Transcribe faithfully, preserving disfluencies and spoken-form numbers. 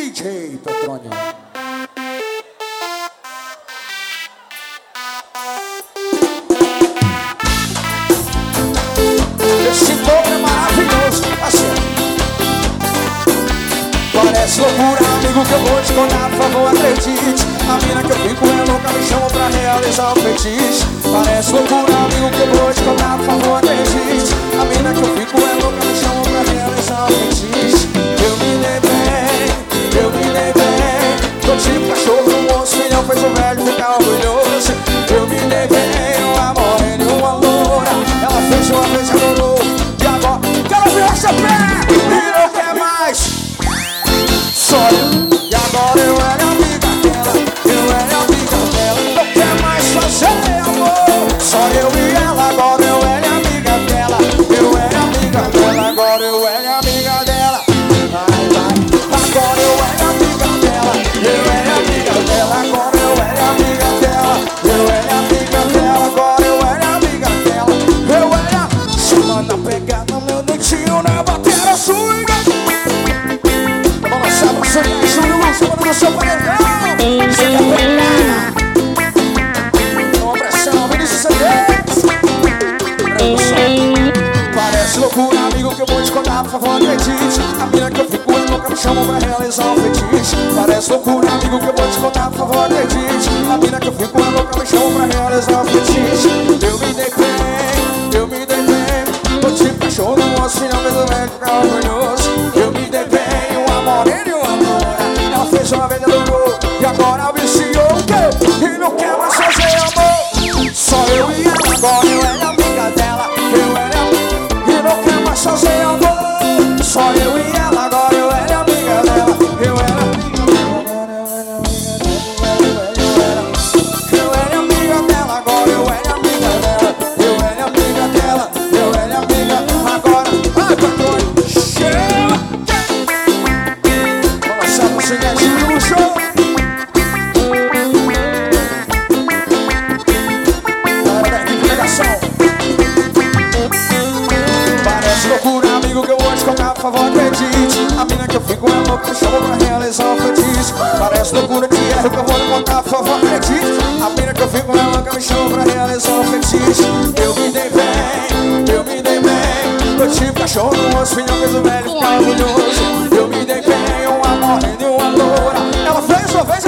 D J Petrônio. Esse povo é maravilhoso, assim. Parece loucura, amigo, que eu vou te contar, por favor, acredite. A mina que eu fico é louca, me chama pra realizar o feitiço. Parece loucura, amigo, que eu vou te contar, por favor, acredite. A mina que eu fico é louca, me chama pra realizar o feitiço. Eu me dei bem, eu me dei bem. Tô tipo cachorro no moço, filhão fez o velho ficar orgulhoso. Eu me dei bem, uma morena e uma loura. Ela fez uma vez, adorou. E agora, quero ver essa pé e não quer mais. Só eu, e agora eu era amiga dela, eu era amiga dela, não quer mais fazer amor. Só eu e ela, agora eu era amiga dela, eu era amiga dela, agora eu era amiga dela. Vai, vai, agora eu era amiga dela, eu era amiga dela, agora eu era amiga dela, eu era amiga dela, agora eu era amiga dela, eu era. Semana pegada, meu dentinho na bateria swing. Você quer chulo, chamando do seu paredão. Você quer pegar com pressão, Vinícius C dez. Parece loucura, amigo, que eu vou te contar, por favor, acredite. A mina que eu fico é louca, me chamam pra realizar um feitiço. Parece loucura, amigo, que eu vou te contar, por favor, acredite. A mina que eu fico é louca, me chamam pra realizar um feitiço. Eu me dei bem, eu me dei bem. Tô tipo cachorro no moço, final fez o velho ficar orgulhoso. Eu me dei bem, uma morena e uma loura. Ela fez uma vez, adorou. E agora viciou, e não quer mais fazer amor. Só eu e ela, agora eu era amiga dela, eu era, e não quer mais fazer amor. Só eu e ela, agora eu era amiga dela, eu era amiga dela, eu era amiga dela, agora eu era amiga dela, eu era amiga dela, eu era amiga, agora, ai, patrônio, chega. Vamos lançar o seguinte no show. Parece loucura, amigo, que eu vou te contar, por favor, acredite. A mina que eu fico é louca, me chamou pra realizar um feitiço. Parece loucura, que erro que eu vou te contar, por favor, acredite. A mina que eu fico é louca, me chamou pra realizar um feitiço. Eu me dei bem, eu me dei bem. Eu tive cachorro no moço, filhão fez o velho ficar orgulhoso. Eu me dei bem, uma morena e uma loura. Ela fez uma vez,